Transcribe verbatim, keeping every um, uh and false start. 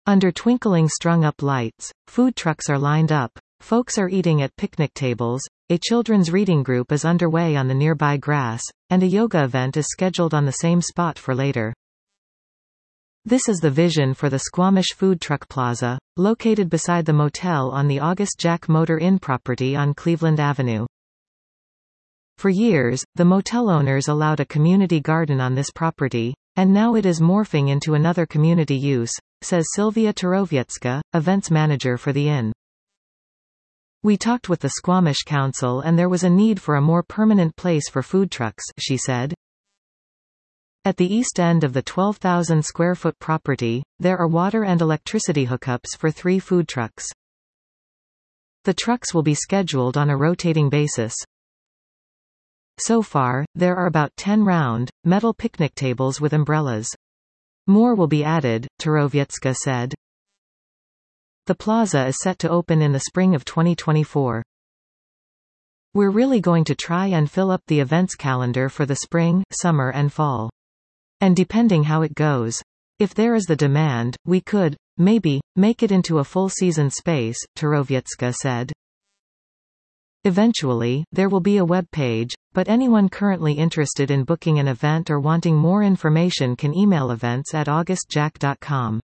Under twinkling strung-up lights, food trucks are lined up, folks are eating at picnic tables, a children's reading group is underway on the nearby grass, and a yoga event is scheduled on the same spot for later. This is the vision for the Squamish Food Truck Plaza, located beside the motel on the August Jack Motor Inn property on Cleveland Avenue. For years, the motel owners allowed a community garden on this property, and now it is morphing into another community use, says Sylvia Turowiecka, events manager for the inn. We talked with the Squamish Council and there was a need for a more permanent place for food trucks, she said. At the east end of the twelve thousand square foot property, there are water and electricity hookups for three food trucks. The trucks will be scheduled on a rotating basis. So far, there are about ten round, metal picnic tables with umbrellas. More will be added, Turowiecka said. The plaza is set to open in the spring of twenty twenty-four. We're really going to try and fill up the events calendar for the spring, summer and fall. And depending how it goes, if there is the demand, we could, maybe, make it into a full season space, Turowiecka said. Eventually, there will be a web page, but anyone currently interested in booking an event or wanting more information can email events at august jack dot com.